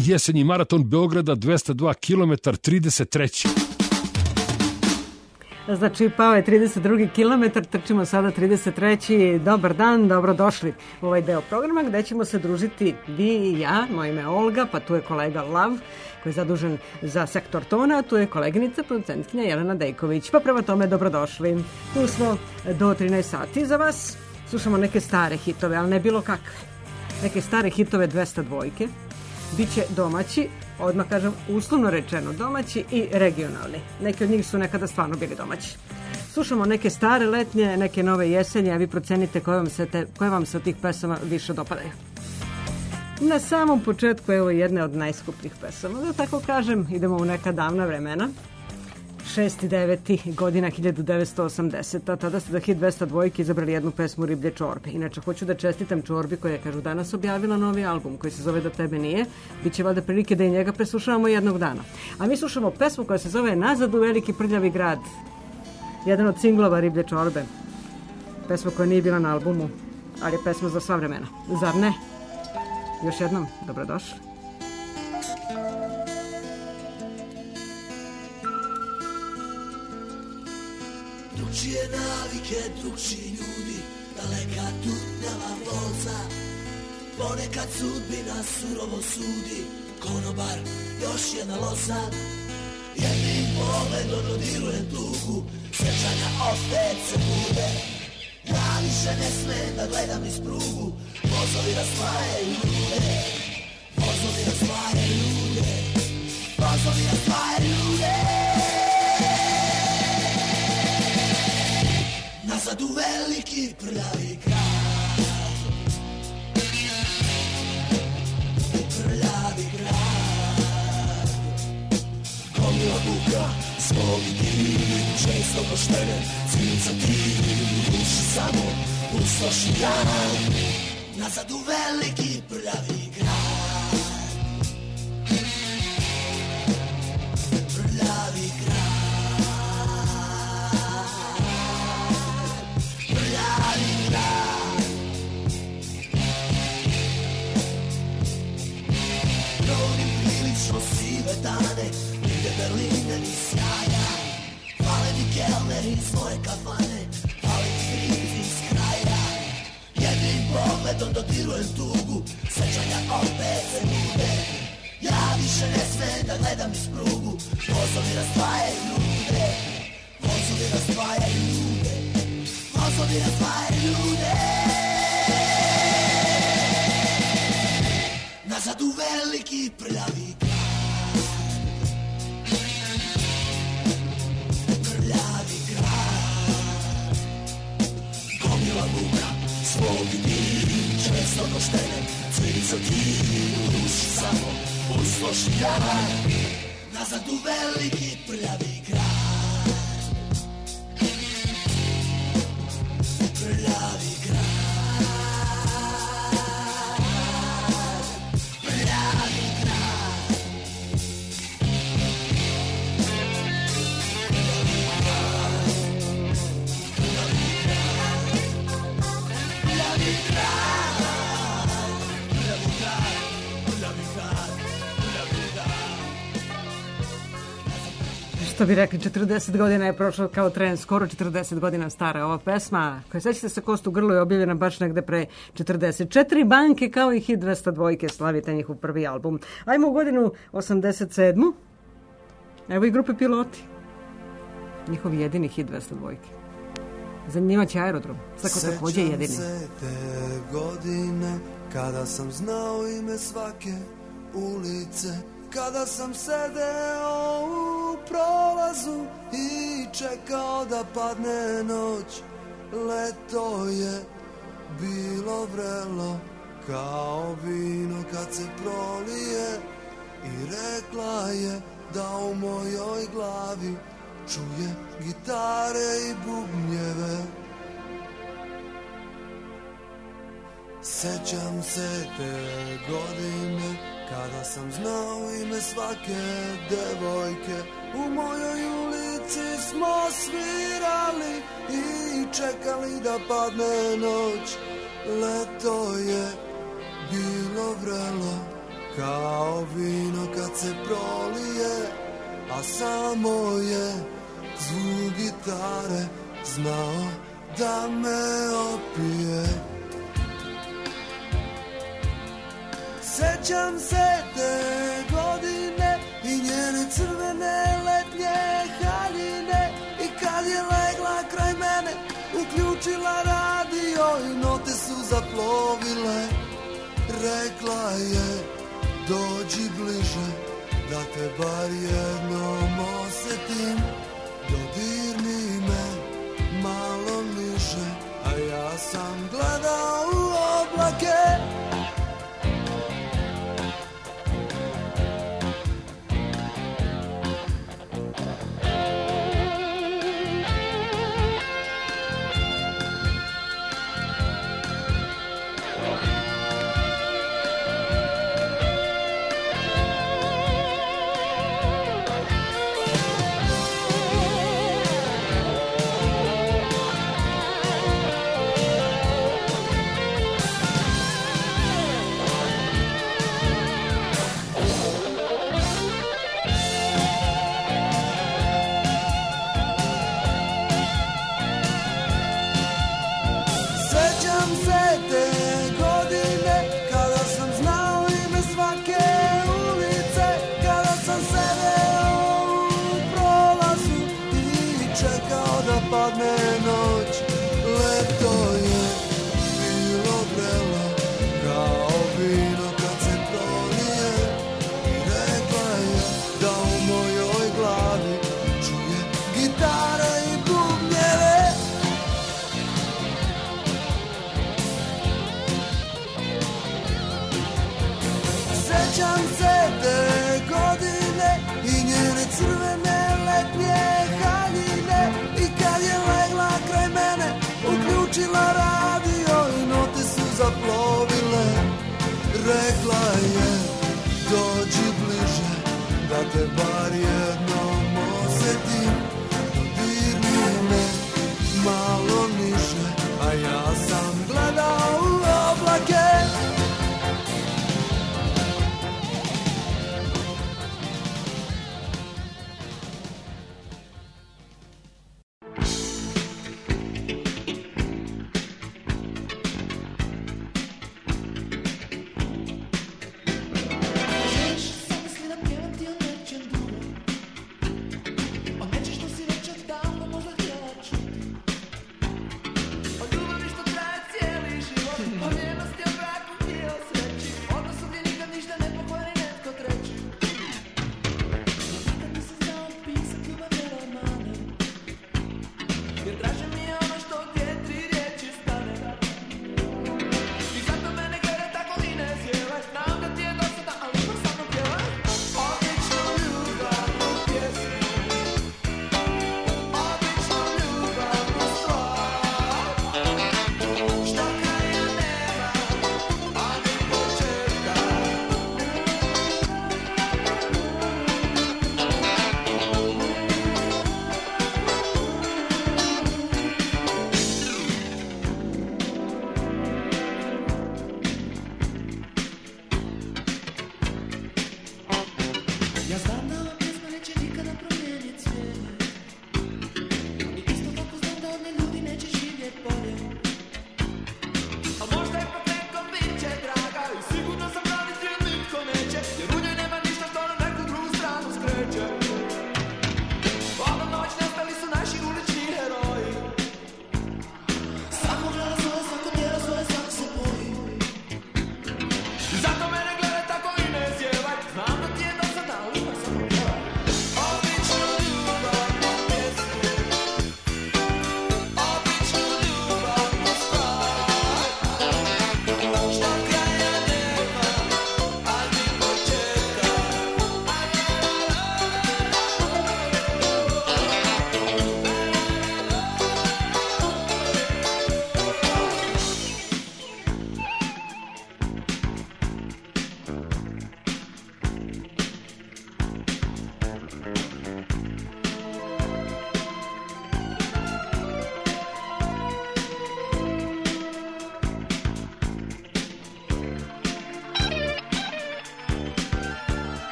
jesenji maraton Beograda 202 km 33. Znači, pao je 32. kilometar, trčimo sada 33. Dobar dan, dobrodošli u ovaj deo programa gde ćemo se družiti vi i ja. Moje ime je Olga, pa tu je kolega Lav koji je zadužen za sektor tona, a tu je koleginica, producentkinja Jelena Dejković. Pa prema tome, dobrodošli. Tu smo do 13 sati za vas. Slušamo neke stare hitove, ali ne bilo kakve. Neke stare hitove 202. Biće domaći, odmah kažem uslovno rečeno domaći i regionalni. Neki od njih su nekada stvarno bili domaći. Slušamo neke stare letnje, neke nove jesenje, a vi procenite koje vam se od tih pesama više dopadaju. Na samom početku evo jedne od najskupljih pesama, da tako kažem, idemo u neka davna vremena. 6. 9. godina 1980. Tada ste za hit 202 izabrali jednu pesmu Riblje čorbe. Inače, hoću da čestitam Čorbi koja je, kažu, danas objavila novi album koji se zove Da tebe nije. Biće valjda prilike da i njega preslušavamo jednog dana. A mi slušamo pesmu koja se zove Nazad u veliki prljavi grad. Jedan od singlova Riblje čorbe. Pesma koja nije bila na albumu, ali je pesma za sva vremena. Zar ne? Još jednom, dobrodošli. Drugčije navike, drugčiji ljudi, daleka tutnjava voza. Ponekad sudbina surovo sudi, konobar, još jedna loza. Jednim pogledom dodirujem tugu, sjećanja opet se bude. Ja više ne smem da gledam iz prugu, vozovi rastvajaju ljude. Vozovi rastvajaju ljude, vozovi rastvajaju ljude. Nazad u veliki prljavi grad, prljavi grad. Gomila buka, svogi tim, često poštene, cvica tim, duši samo pustoši dan. Nazad u veliki prljavi grad, prljavi grad. Sive dane, nigde Berline ni sjaja. Fale mi kelner iz moje kafane, fale mi kriz iz kraja. Jednim pogledom dodirujem tugu, sećanja opet se bude. Ja više ne smem da gledam iz prugu, vozovi rastvajaju ljude. Vozovi rastvajaju ljude, vozovi rastvajaju ljude. Nazad u veliki prljavi grad, prljavi grad. Gomila buka, svogi dim, često poštene, cvica tim, u duši samo pustoši dan. Nazad u veliki prljavi grad, prljavi grad. Što bi rekli, 40 godina je prošlo kao tren, skoro 40 godina stara ova pesma, koja, sećate se, Kost u grlu, je objavljena baš negde pre 44 banke, kao i hit 202, slavite njihov prvi album. Ajmo u godinu 87. Evo i grupe Piloti. Njihov jedini hit 202. Za njima će Aerodrom, tako takođe jedini. Sećam se te godine, kada sam znao ime svake ulice, kada sam sedeo u prolazu i čekao da padne noć. Leto je bilo vrelo kao vino kad se prolije i rekla je da u mojoj glavi čuje gitare i bubnjeve. Sećam se te godine, kada sam znao ime svake devojke. U mojoj ulici smo svirali i čekali da padne noć. Leto je bilo vrelo kao vino kad se prolije, a samo je zvuk gitare znao da me opije. Sećam se te godine i njene crvene letnje haljine, i kad je legla kraj mene uključila radio i note su zaplovile. Rekla je dođi bliže da te bar jednom osetim, dodirni me malo niže, a ja sam gledao u oblake. Rekla je dođi bliže da te bar jednom osetim, dodirni me malo niže, a ja sam gledao u oblake.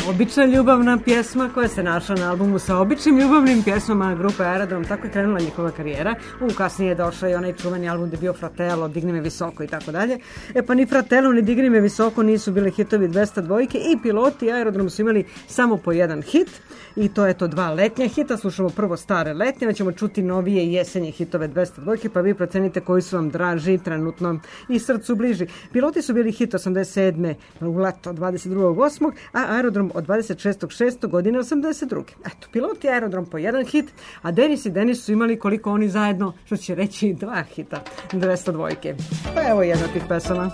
Obična ljubavna pjesma koja se našla na albumu sa običnim ljubavnim pjesmama grupe Aerodrom, tako je krenula njihova karijera. Kasnije je došao i onaj čuveni album gde je bio Fratello, Digni me visoko i tako dalje. Pa ni Fratello ni Digni me visoko nisu bili hitovi 202 i Piloti i Aerodrom su imali samo po jedan hit. I to je to dva letnja hita, slušamo prvo stare letnje, ćemo čuti novije i jesenje hitove 202, pa vi procenite koji su vam draži trenutno i srcu bliži. Piloti su bili hit 87. u leto 22.8. a Aerodrom od 26.6. godine 82. Eto, Piloti i Aerodrom po jedan hit, a Denis i Denis su imali koliko oni zajedno, što će reći dva hita 202. Pa evo jedna od tih pesama.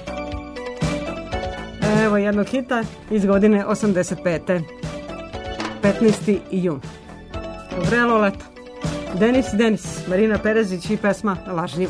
Evo jednog hita iz godine 85. 15. jun. Vrelo leto. Denis i Denis, Marina Perezić i pesma Lažljiva.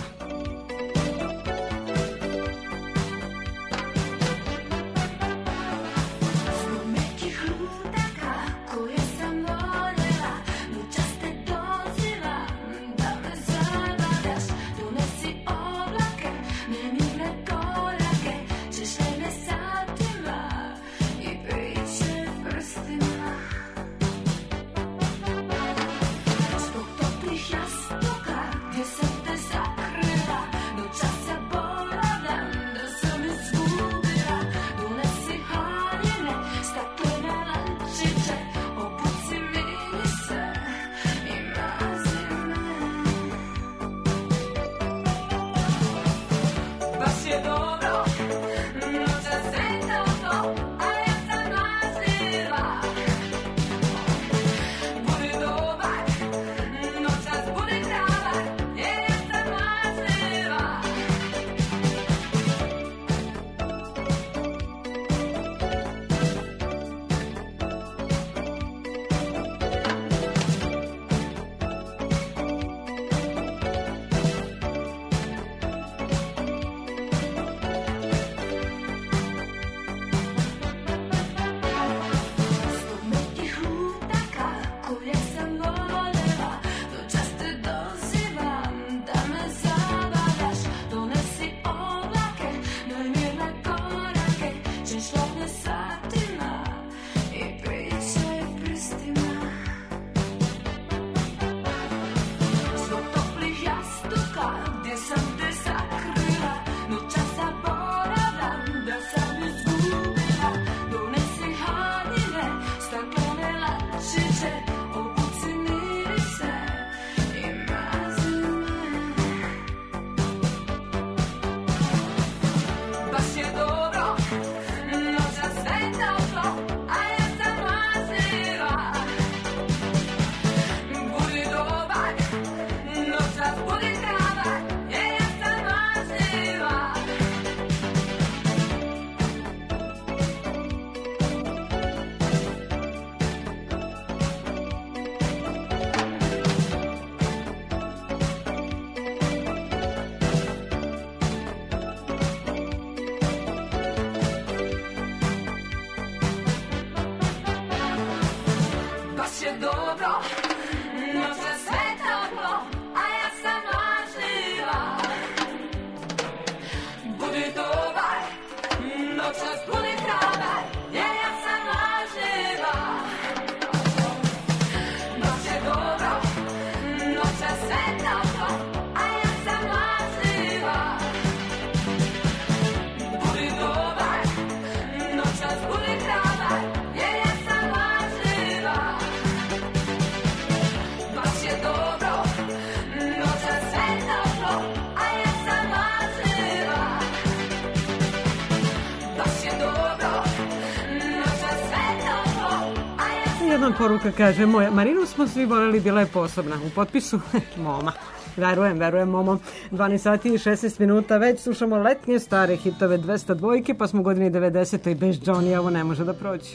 Poruka kaže, Marinu smo svi voljeli, bila je posebna. U potpisu Moma. Verujem, Momo. 12 sati i 16 minuta, već slušamo letnje stare hitove 202, pa smo u godini 90. i bez Johnny, ovo ne može da proći.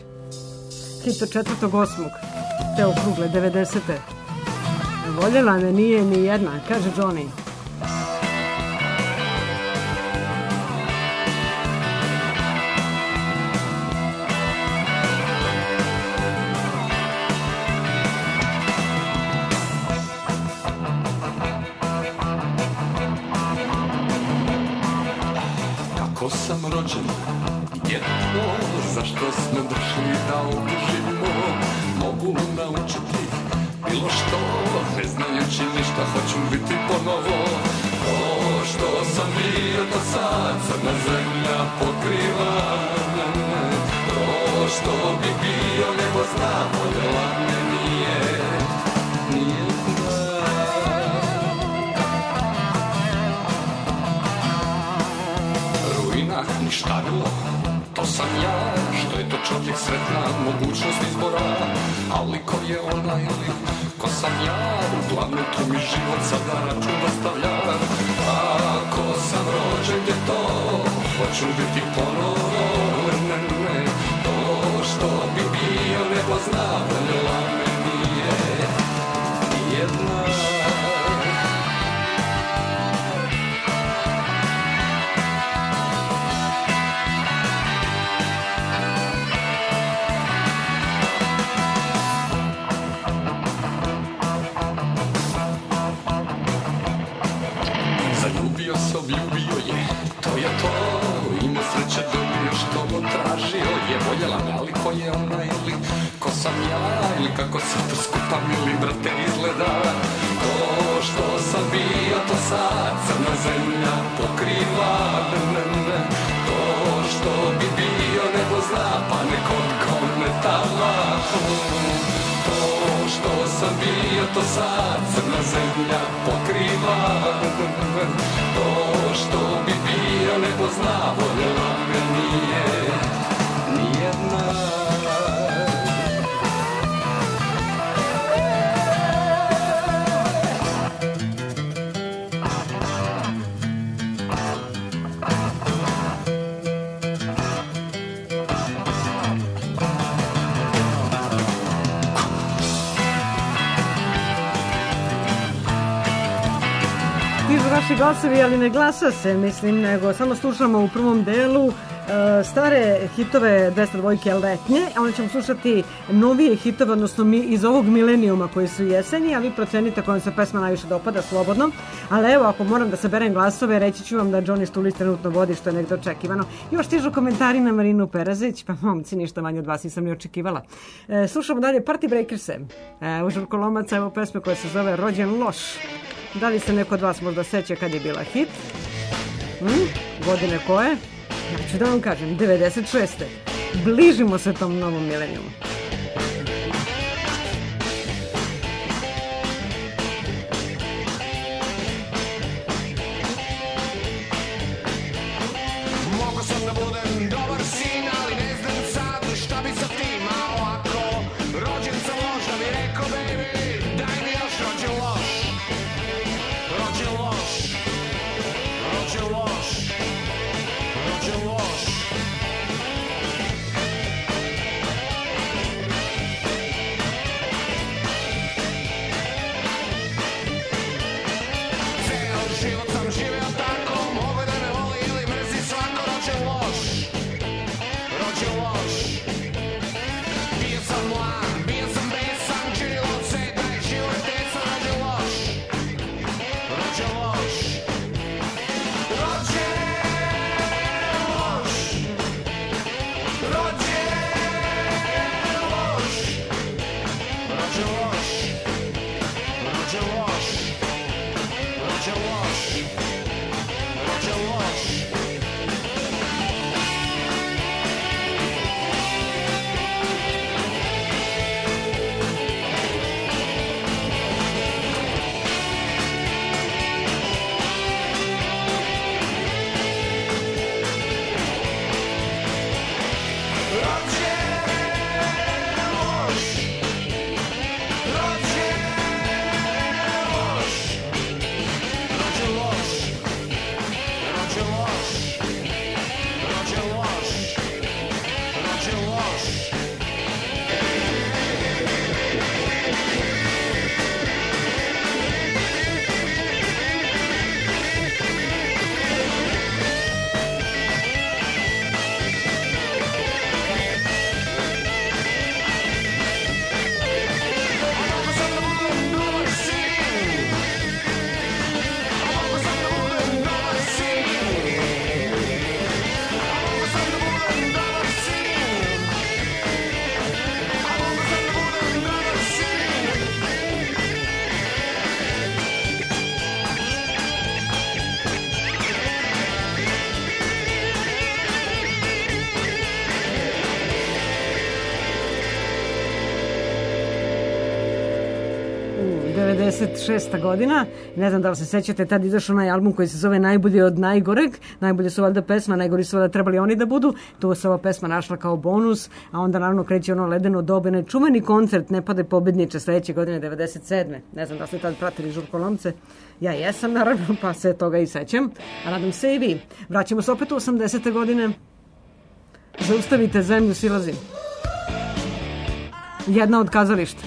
Hit od 4.8. Te okrugle 90. Voljela me nije ni jedna, kaže Johnny. što sam rođen, gdje to, zašto smo došli da odužimo, mogu naučiti bilo što, ne znajući ništa, hoću biti ponovo. To što sam bio do sad, crna zemlja pokriva. To što bi bio, nebo zna, voljela me nije ruinah ništavilo, to sam ja, što je to čovjek sretna, mogućnost izbora, ali ko je ona ili ko sam ja, uglavnom tu mi život sada račun dostavlja. Ako sam rođen gdje to, hoću biti ponovo, ne, to što bi bio, nebo zna, voljela me nije jedna. Ljubio je, to je to, ima sreće dobio što mu tražio je, voljela me, ali ko je ona ili ko sam ja, ili kako se to skupa mili brate izgleda. To što sam bio, to sad crna zemlja pokriva, ne. To što bi bio, nebo zna, pa nekod kometala. To što sam bio, to sad crna zemlja pokriva. To što bi bio, nebo zna, voljela me nije nijedna. Vaši glasovi, ali ne glasa se, mislim, nego samo slušamo u prvom delu stare hitove 202 letnje, a onda ćemo slušati novije hitove, odnosno iz ovog milenijuma koji su jeseni, a vi procenite kojom se pesma najviše dopada, slobodno. Ali evo, ako moram da saberem glasove, reći ću vam da Johnny Štulić trenutno vodi, što je negde očekivano. Još stižu komentari na Marinu Perazić, pa momci, ništa manje od vas nisam ni očekivala. Slušamo dalje Party Breakers-e, u Žurko Lomaca, evo pesme koja se zove Rođen loš. Da li se neko od vas možda seća kad je bila hit? Godine koje? Ja ću da vam kažem, 96. Bližimo se tom novom milenijumu. Mogu sam da budem dobar sin, ali ne znam sad šta bi sa tim, a ovako rođen sam loš, da mi rekao baby, daj mi još rođen loš. Rođen loš, rođen loš, rođen loš. Ceo život sam živeo tako, mogu da me voli ili mrzi svako, rođen loš. 96. godina. Ne znam da li se sećate, tad izašao onaj album koji se zove Najbolji od najgoreg. Najbolje su valjda pesma, najgori su valjda trebali oni da budu. Tu se ova pesma našla kao bonus, a onda naravno kreće ono ledeno dobe, nečuveni koncert Ne pade pobedniče sledeće godine 97. Ne znam da ste tad pratili Žurkolomce. Ja jesam naravno, pa se toga i sećam. A nadam se i vi. Vraćamo se opet u 80. godine. Zaustavite zemlju, silazi. Jedna od kazališta.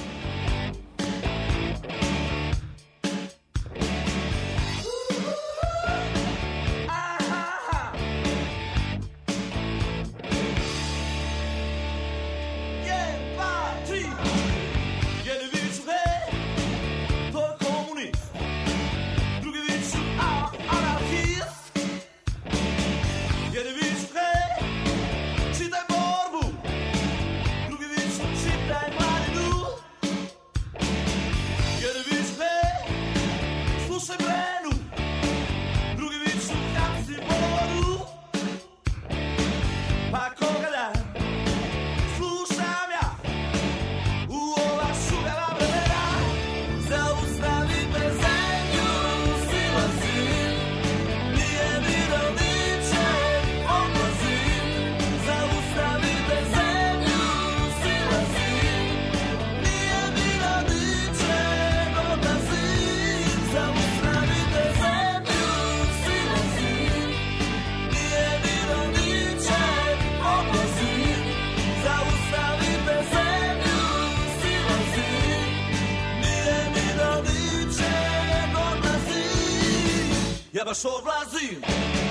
Ja baš odlazim.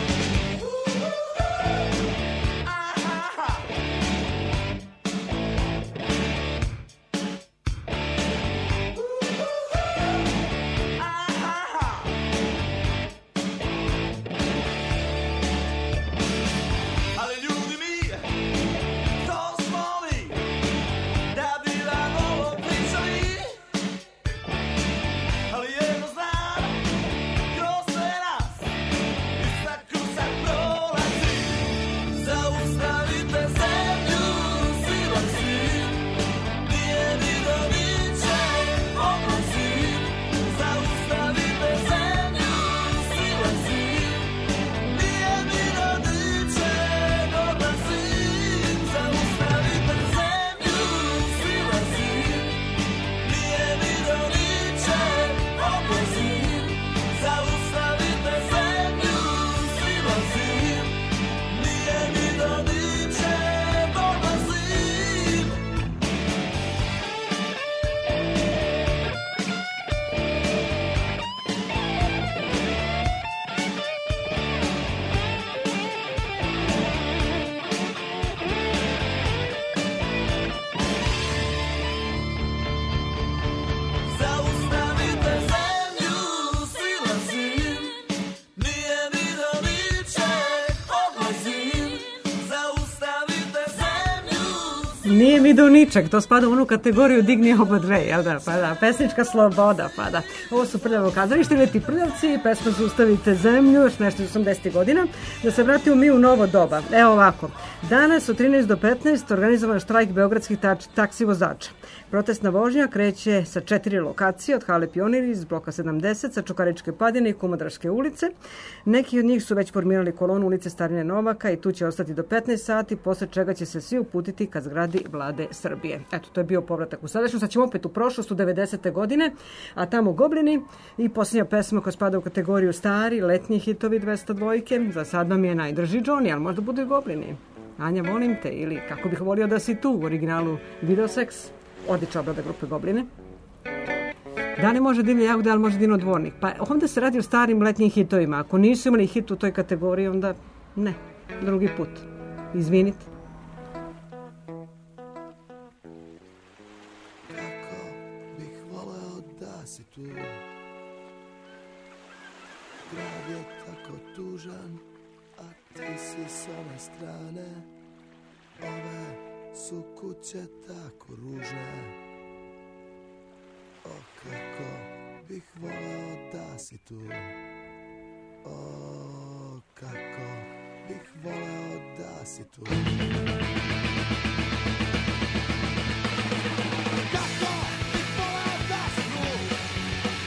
Nije mi do ničeg, to spada u onu kategoriju digni oba dve, jel da? Pa da, pesnička sloboda, pa da. Ovo su Prljavo kazalište, ili ti prljavci, pesma Zaustavite zemlju, još nešto iz 80. godina. Da se vratimo mi u novo doba. Evo ovako, danas od 13 do 15 organizovan štrajk beogradskih taksi vozača. Protestna vožnja kreće sa 4 lokacije, od Hale Pionir iz bloka 70, sa Čukaričke padine i Kumodraške ulice. Neki od njih su već formirali kolonu ulice Starine Novaka i tu će ostati do 15 sati, posle čega će se svi uputiti ka zgradi Vlade Srbije. Eto, to je bio povratak u sadašnju. Sad ćemo opet u prošlost, u 90. godine, a tamo Goblini i posljednja pesma koja spada u kategoriju stari, letnji hitovi 202. Za sad nam je najdrži Johnny, ali možda budu i Goblini. Anja, volim te, ili Kako bih volio da si tu, u originalu Videosex. Odlična obrada grupe Gobline. Da ne može Divlje jagode, ali može Dino Dvornik. Pa ovdje se radi o starim letnjim hitovima. Ako nisu imali hit u toj kategoriji, onda ne. Drugi put. Izvinite. Kako bih voleo da si tu. Grad je tako tužan, a ti si s one strane. Ove su kuće tako ružne. O, kako bih voleo da si tu. O, kako bih voleo da si tu. Kako bih voleo da si tu.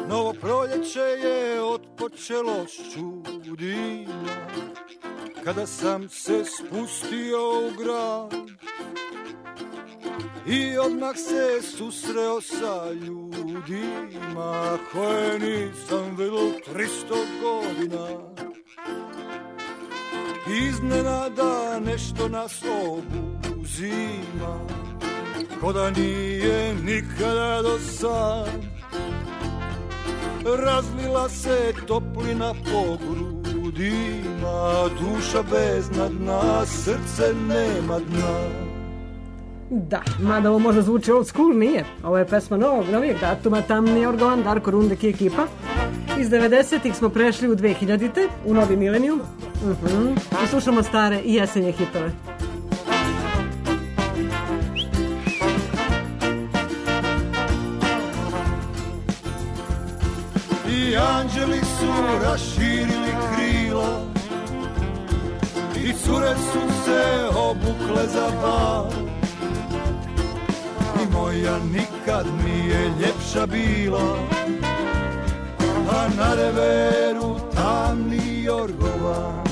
Novo proljeće je otpočelo s čudima, kada sam se spustio u grad i odmah se susreo sa ljudima koje nisam vidio 300 godina. Iznenada nešto nas obuzima, ko da nije nikada do sad. Razlila se toplina po grudima, duša beznadna dna, srce nema dna. Da, mada ovo možda zvuči old school, nije. Ovo je pesma novijeg datuma, Tamni Orgovan, Darko Rundek i ekipa. Iz 90-ih smo prešli u 2000-te, u novi milenijum. I slušamo stare i jesenje hitove. I anđeli su raširili krila i cure su se obukle za bal. I moja nikad nije ljepša bila, a na reveru tamni jorgovan.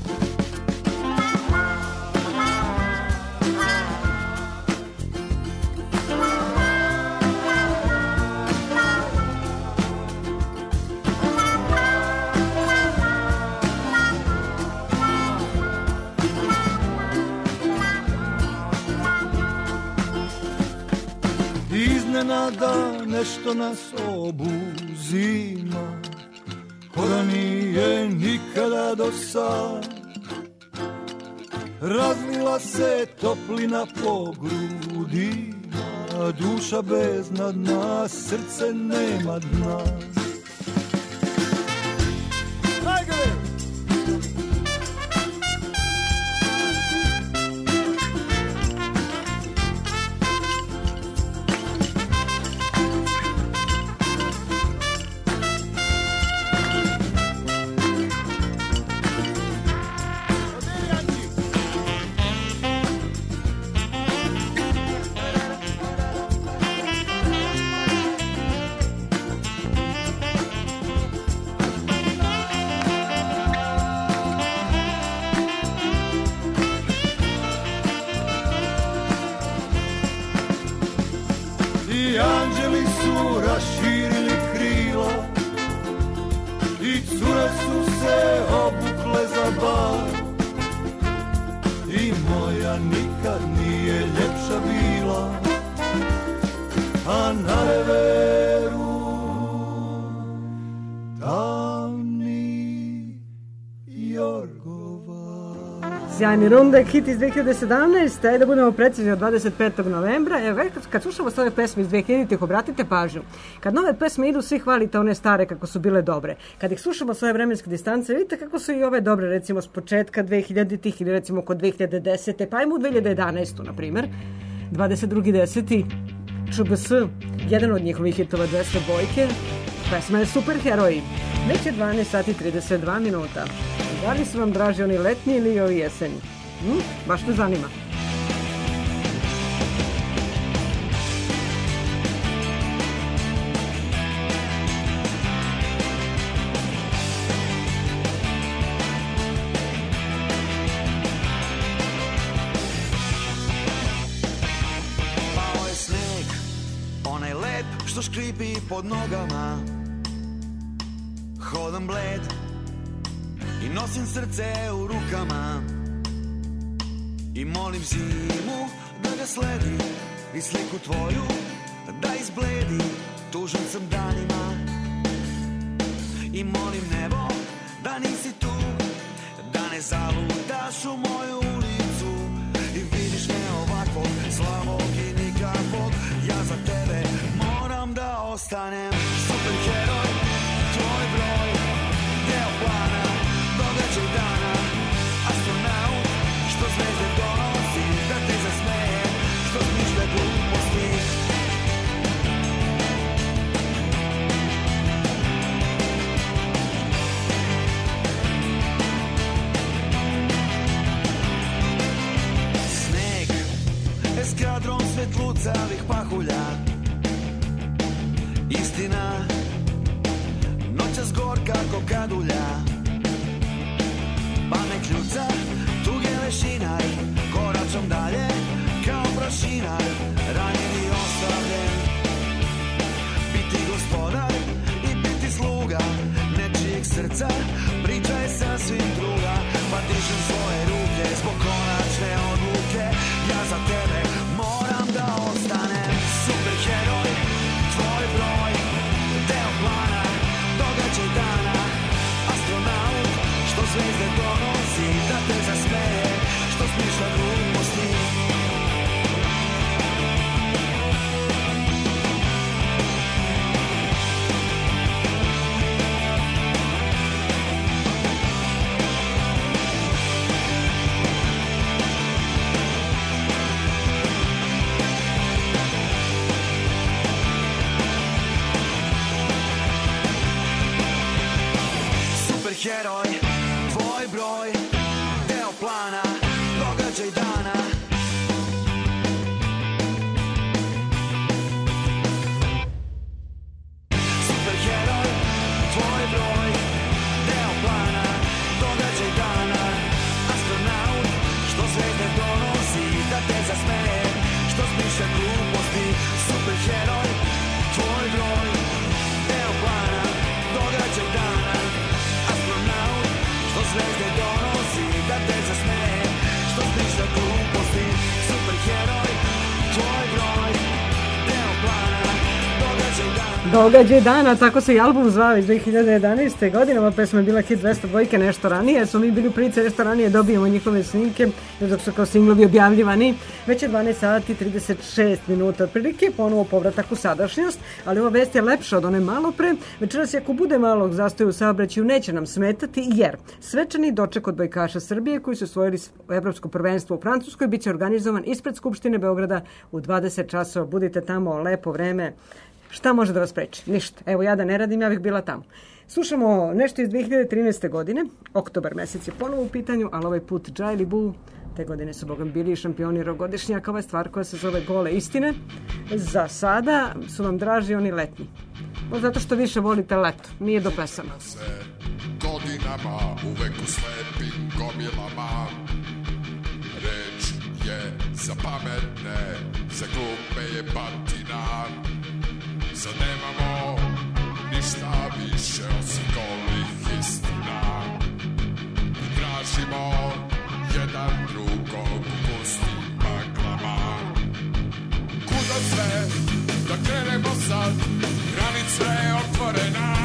Iznenada nešto nas obuzima, ko da nije nikada do sad. Razlila se toplina po grudima, duša beznadna, srce nema dna. Sjajni Rundek, hit iz 2017, ajde da budemo precizni od 25. novembra. Evo, kad slušamo sve ove pesme iz 2000-ih, obratite pažnju. Kad nove pesme idu, svi hvalite one stare kako su bile dobre. Kad ih slušamo s ove vremenske distance, vidite kako su i ove dobre, recimo s početka 2000-ih ili recimo kod 2010. Pa ajmo u 2011. na primjer. 22.10. ČBS, jedan od njihovih hitova 200 bojke. Pesma je Superheroji. Već je 12 sati 32 minuta. Da li su vam draži oni letnji ili ovi jesenji? Baš me zanima. Pao je sneg, onaj led što škripi pod nogama. Hodam bled i nosim srce u rukama i molim zimu da ga sledi i sliku tvoju da izbledi. Tužan sam danima i molim nebo da nisi tu, da ne zalutaš u moju ulicu i vidiš me ovakvog, slabog i nikakvog. Ja za tebe moram da ostanem superheroj, tvoj broj, deo plana, događaj dana, astronaut, što zvezde donosi, da te zasmeje, što smišlja gluposti. Sneg, eskadron svetlucavih pahulja, istina, noćas gorka ko kadulja, pa me kljuca tuge lešinar, koračom dalje kao prašinar, ranjen i ostavljen. Biti gospodar i biti sluga nečijeg srca, priča je sasvim druga, pa dižem svoje ruke zbog konačne odluke. Ja za tebe moram da ostanem superheroj, tvoj broj, deo plana, događaj dana, astronaut, što zvezde donosi, da te zasmeje, što smišlja gluposti. Heroj, tvoj broj, deo plana, događaj dana. Superheroj, tvoj broj, deo plana, događaj dana. Astronaut, što zvezde donosi, da te zasmeje, što smišlja gluposti. Superheroj, tvoj broj, deo plana, događaj dana. Što zvezde donosi, da te zasmeje, što smišlja gluposti. Superheroj, tvoj broj, deo plana, događaj dana. Događaj dana, tako se i album zvao iz 2011. godine. Ova pesma je bila hit 202 nešto ranije, jer smo mi bili u prilici nešto ranije dobijemo njihove snimke, dok su kao singlovi objavljivani. Već je 12 sati 36 minuta otprilike, ponovo povratak u sadašnjost, ali ova vest je lepša od one malo pre. Večeras, ako bude malog zastoja u saobraćaju, neće nam smetati, jer svečani doček od bojkaša Srbije koji su osvojili evropsko prvenstvo u Francuskoj biće organizovan ispred Skupštine Beograda u 20 časova. Budite tamo, lepo vreme. Šta može da vas preči? Ništa. Evo, ja da ne radim, ja bih bila tamo. Slušamo nešto iz 2013. godine. Oktobar mesec je ponovo u pitanju, ali ovaj put Džajli Bu. Te godine su bogom bili šampioni rogodišnjaka. Ova stvar koja se zove Gole istine. Za sada su vam draži oni letnji. Zato što više volite leto. Nije do pesama. Godinama uvek u slepim gomilama. Reč je za pametne, za glupe je batina. Sad nemamo ništa više osim golih istina. Tražimo jedan drugog u pustim maglama. Kuda sve, da krenemo sad, granice otvorena.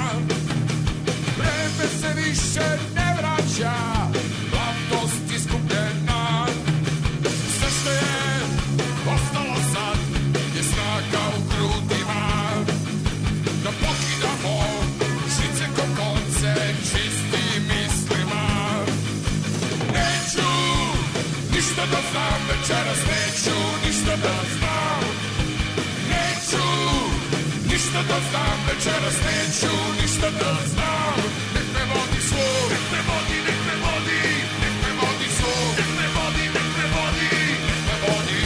Vreme se više ne vraća, mladost iskupljena. Sve što je ostalo sad je snaga u grudima. Da pokidamo žice ko konce čistim mislima. Neću ništa da znam, večeras neću ništa da znam. Neću ništa da znam, večeras neću ništa da znam. Nek me vodi svud, nek me vodi, nek me vodi, nek me vodi svud, nek me vodi, nek me vodi, nek me vodi.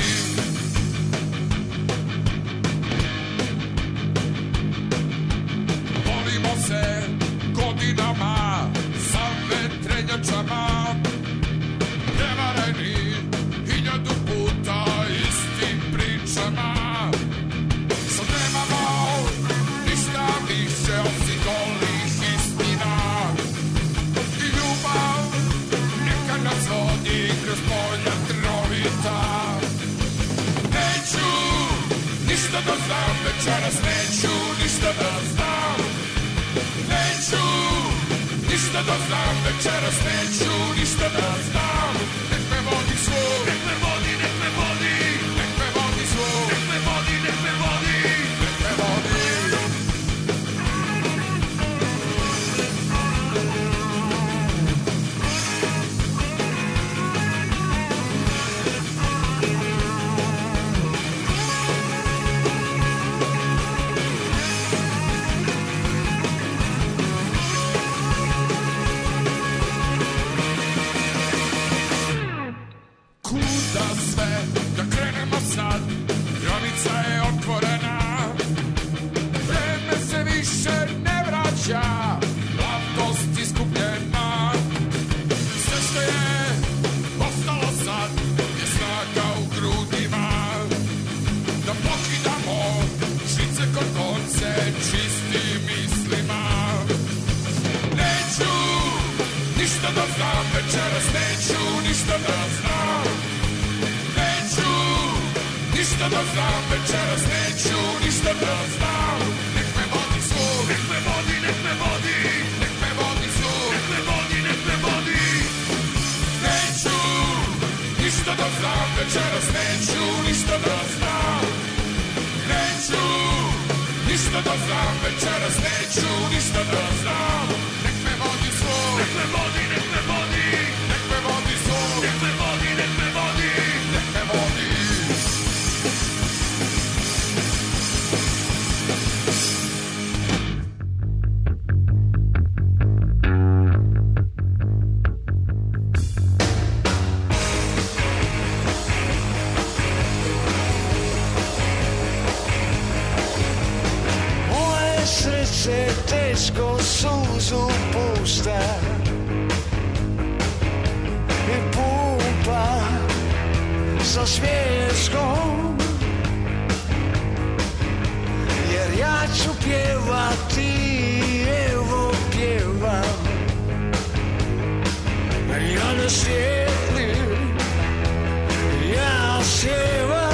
Volimo se godinama sa vetrenjačama, prevareni 1000 puta istim pričama. Sad nemamo ništa više osim golih istina. I ljubav neka nas vodi kroz polja trovita. Neću ništa da znam, večeras neću ništa da znam. Neću ništa da znam, večeras neću ništa da znam. Nek me vodi svud, nek me vodi, nek me vodi, nek me vodi svud, nek me vodi, nek me vodi, nek me vodi. Kuda sve, da ništa da znam, večeras neću ništa da znam. Nek me vodi zvuk, nek me vodi, nek me vodi, nek me vodi zvuk, nek me vodi, nek me vodi. Neću ništa da znam, večeras neću ništa da znam. Neću ništa da znam, večeras neću ništa da znam. Nek me vodi zvuk, nek me vodi, nek me vodi, nek me vodi zvuk, nek me vodi, nek me vodi, nek me vodi. Se teško suzu pušta i pumpa sa smiješkom, jer ja ću pjevati, evo pjevam. Ja ne sjedim, ja sjevam.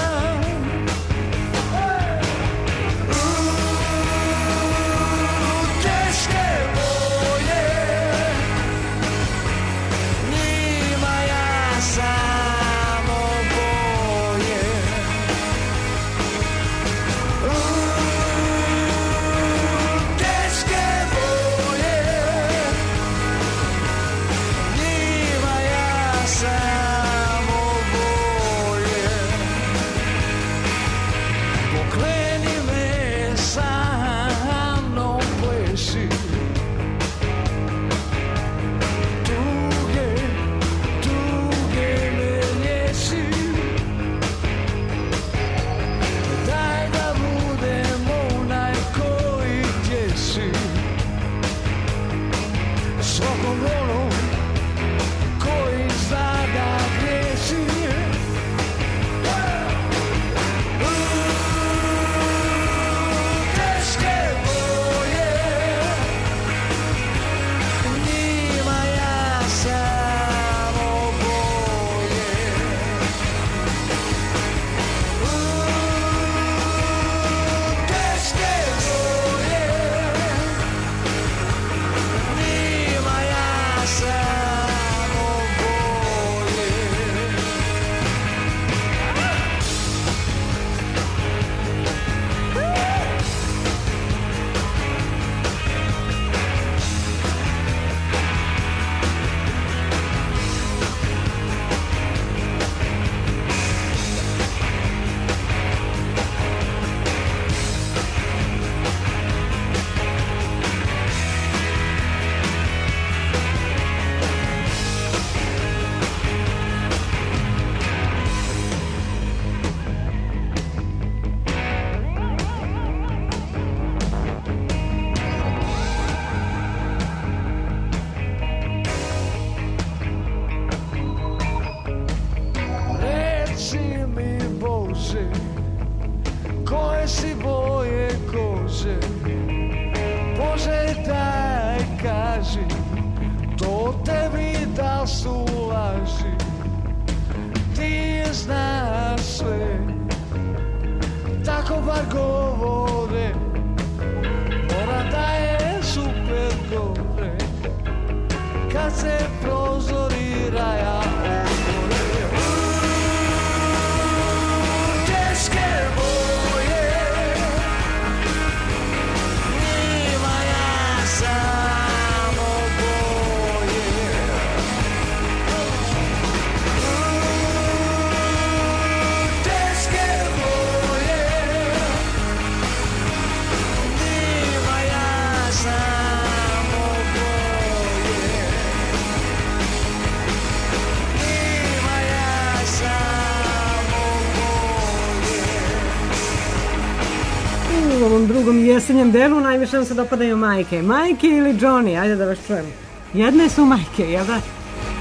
U ovom drugom jesenjem delu najviše nam se dopadaju majke. Majke ili Johnny, ajde da vas čujemo. Jedne su majke, jel da?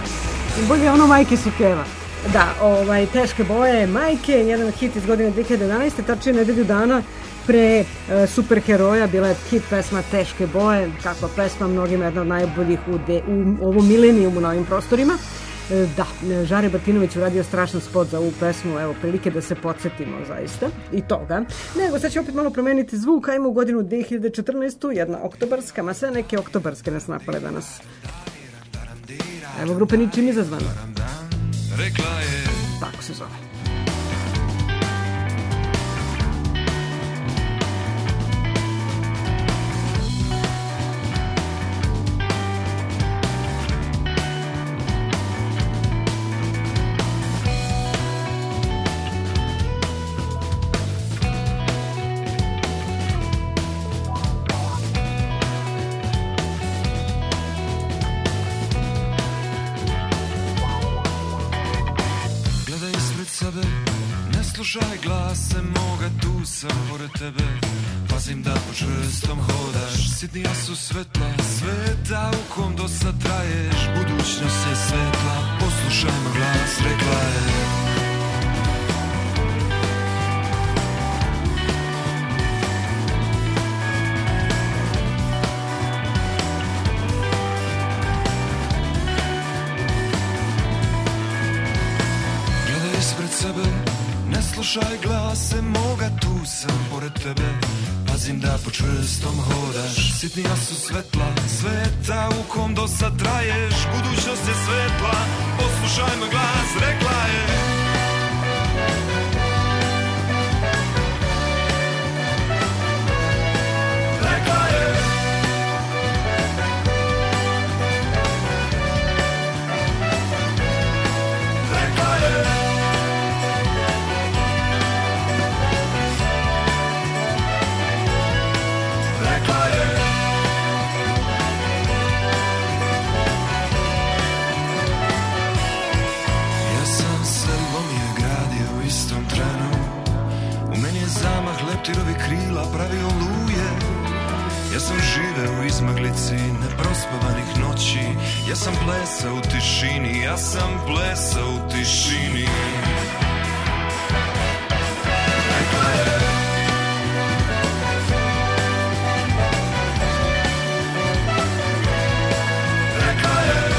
Bolje ono majke su pjeva. Da, Teške boje, majke, jedan hit iz godine 2011. Tačnije nedelju dana pre superheroja, bila je hit pesma Teške boje, kakva pesma, mnogima jedna od najboljih u ovom milenijumu na ovim prostorima. Da, Žare Batinović uradio strašan spot za ovu pesmu, evo prilike da se podsjetimo zaista i toga. Nego sad ću opet malo promeniti zvuk, ajmo u godinu 2014. Jedna oktobarska, ma sve neke oktobarske nas napale danas. Evo grupe Ničim izazvano. Rekla je, tako se zove. slušaj glase moga, tu sam pored tebe. Pazim da po čvrstom hodaš, sitnija su svetla sveta u kom do sad traješ. Budućnost je svetla, poslušaj moj glas, rekla je. Ne slušaj glase moga, tu sam pored tebe. Pazim da po čvrstom hodaš, sitnija su svetla sveta u kom do sad traješ. Budućnost je svetla, poslušaj moj glas, rekla je. Rekla je. Rekla je. Leptirovi krila pravio luje. Ja sam živeo u izmaglici neprospavanih noći. Ja sam plesao u tišini, ja sam plesao u tišini. Rekla je. Rekla je.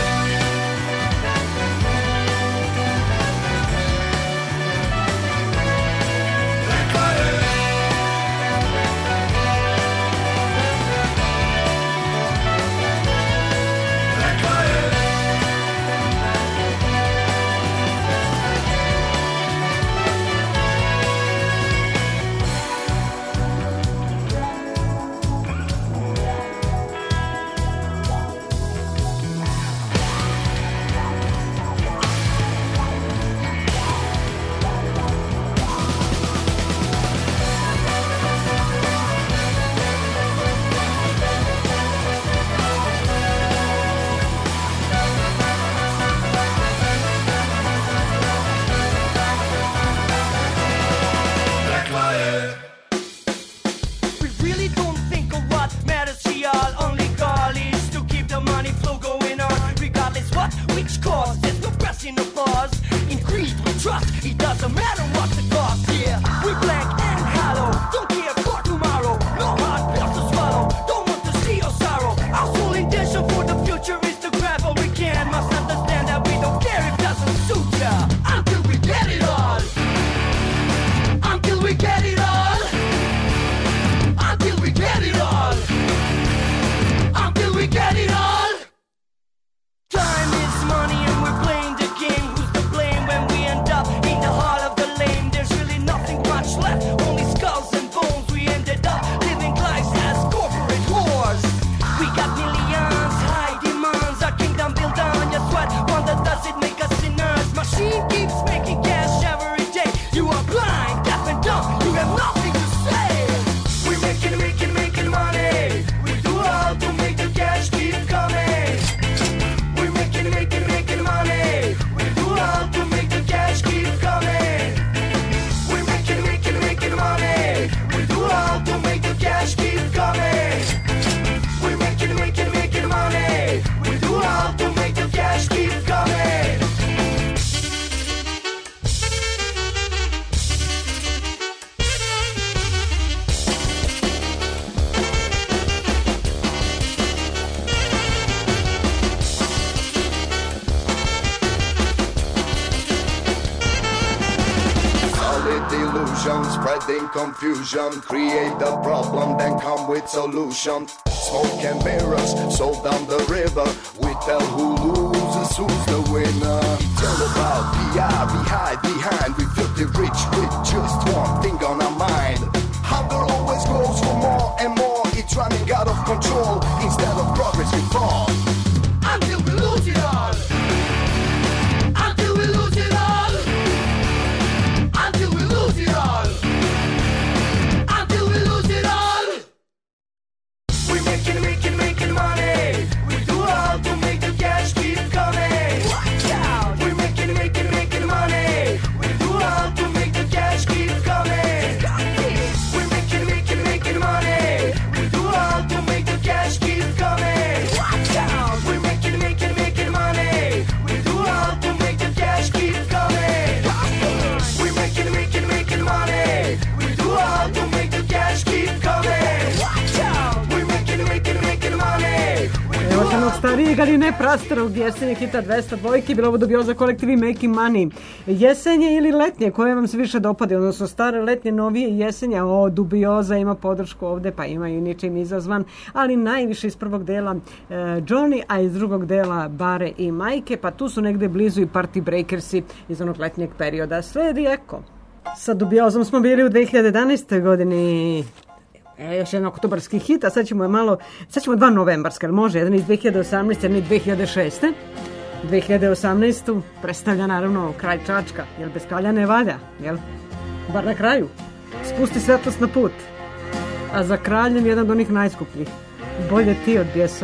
spreading confusion, create the problem, then come with solution. Smoke and mirrors, sold down the river. We tell who loses, who's the winner. Tell about PR, behind. We filthy rich with just one thing on our mind. Hunger always goes for more and more. It's running out of control. Instead of progress, we fall. Until we lose it all. Until we lose it all. Until we lose it all. Until we lose it all. We're making money. We do all to make the cash keep coming. Watch out. We're making money. We do all to make the cash keep coming. We're making money. We do all to make the cash keep coming. Watch out. We're making money. We do all to make the cash keep coming. We're making money. We do all to make the cash keep coming. Watch out. We're making money. Evo se onog starijeg, ali ne prastarog jesenje hita 202, bilo ovo dubioza kolektivi Making Money. Jesenje ili letnje, koje vam se više dopade, odnosno stare, letnje, novije jesenja, dubioza ima podršku ovde, pa ima i ničim izazvan, ali najviše iz prvog dela Johnny, a iz drugog dela Bare i Majke, pa tu su negde blizu i Party Breakersi iz onog letnjeg perioda. Sledi Eko. Sa dubiozom smo bili u 2011. godini. Još jedan oktobarski hit, a sad ćemo dva novembarska, ali može, jedan iz 2018, jedan iz 2006. 2018. predstavlja naravno Kralj Čačka, jer bez kralja ne valja, jel? Bar na kraju. Spusti svetlost na put. A za kraljem jedan od onih najskupljih. Bolje ti od bjesov.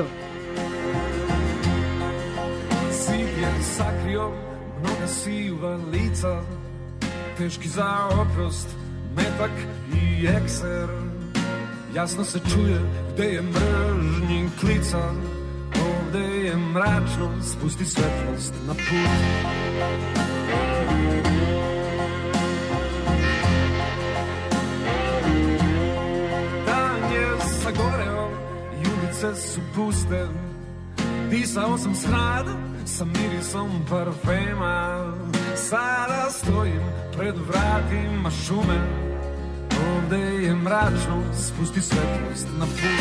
Zid je sakrio mnoga siva lica, teški za oprost, metak i ekser. Jasno se čuje gde je mržnji klica, ovde je mračno, spusti svetlost na put. Dan je sagoreo i ulice su puste, disao sam smrad sa mirisom parfema. Sada stojim pred vratima šume, ovde je mračno, spusti svetlost na put.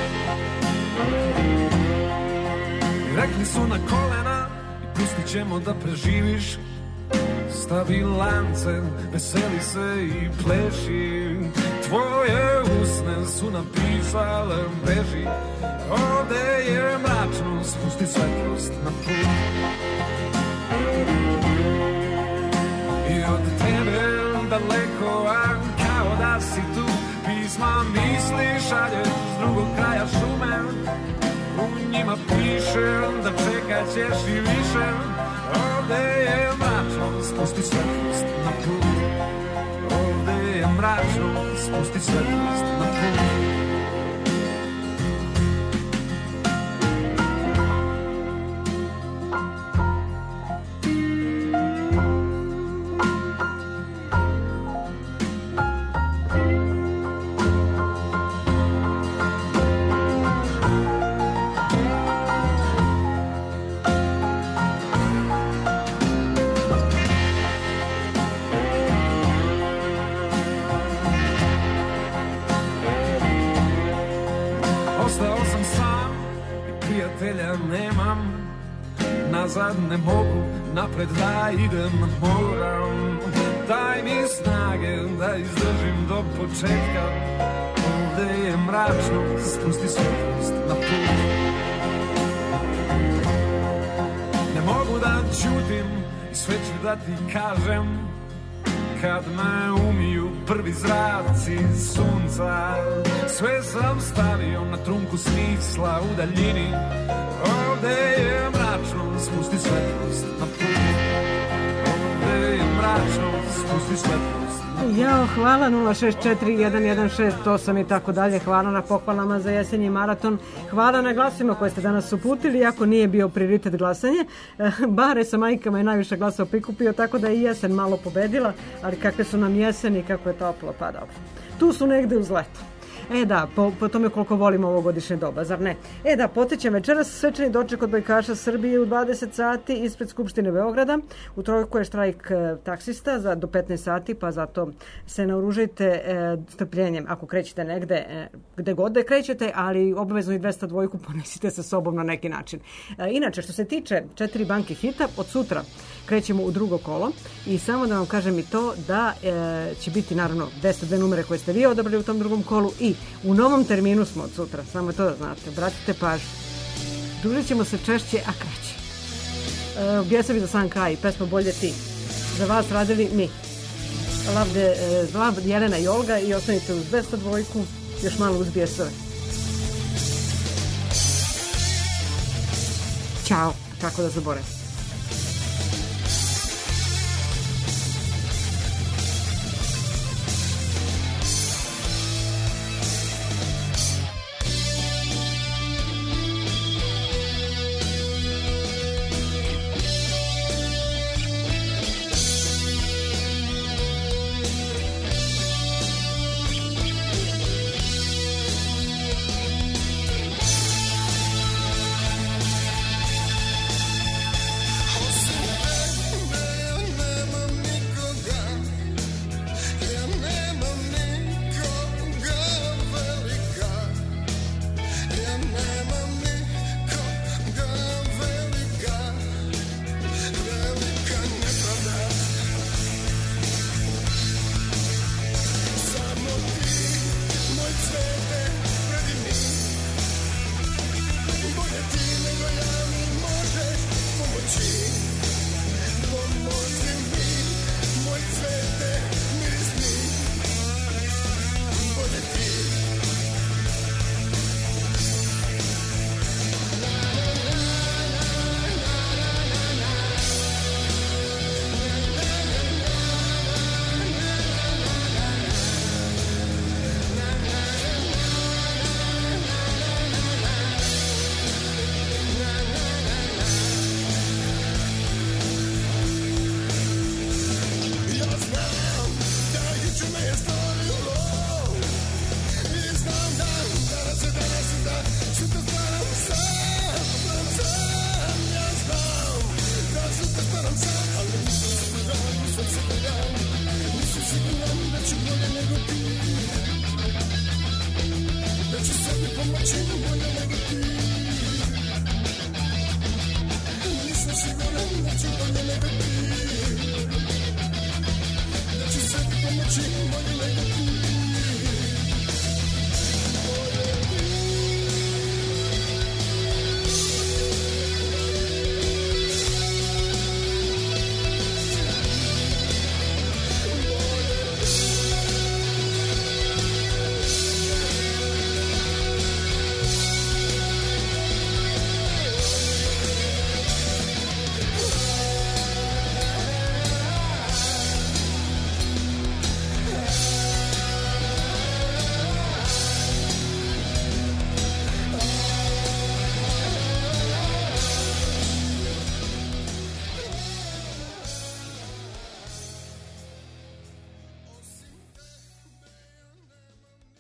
Rekli su na kolena i pustit ćemo da preživiš. Stavi lance, veseli se i pleši. Tvoje usne su napisale beži. Ovde je mračno, spusti svetlost na put. I od tebe daleko, a kao da si tu, pisma misli šalješ s drugog kraja šume. U njima piše da čekat ćeš i više. Ovde je mračno, spusti svetlost na put. Ovde je mračno, spusti svetlost na put. Nazad ne mogu, napred da idem moram. Daj mi snage da izdržim do početka. Ovde je mračno, spusti svetlost na put. Ne mogu da ćutim i sve ću da ti kažem, kad me umiju prvi zraci sunca. Sve sam stavio na trunku smisla u daljini. Ovde je mračno, spusti svetlost na put. Ovde je mračno, spusti svetlost na put. Jao, hvala 064-116-8 i tako dalje. Hvala na pohvalama za jesenji maraton. Hvala na glasima koje ste danas uputili, iako nije bio prioritet glasanje. Bare sa majkama je najviše glasova prikupio, tako da je i jesen malo pobedila, ali kakve su nam jeseni, kako je toplo, pa dobro. Tu su negde uz leto. Da, po tome koliko volimo ovogodišnje doba, zar ne? Da, podsjećam, večeras svečani doček od bojkaša Srbije u 20 sati ispred Skupštine Beograda. U trojku je štrajk taksista do 15 sati, pa zato se naoružajte strpljenjem ako krećete negde, gde god da krećete, ali obavezno i 202 ponesite sa sobom na neki način. Inače, što se tiče 4 banke hita, od sutra krećemo u drugo kolo i samo da vam kažem i to da će biti naravno 202 numere koje ste vi odabrali u tom drugom kolu i u novom terminu smo od sutra, samo to da znate, obratite pažnju. Družit ćemo se češće, a kraće. Bjesovi za sam kraj, pesma Bolje ti. Za vas radili mi. Lav, Jelena i Olga i ostanite uz 202, još malo uz bjesove. Ćao, kako da zaboravim.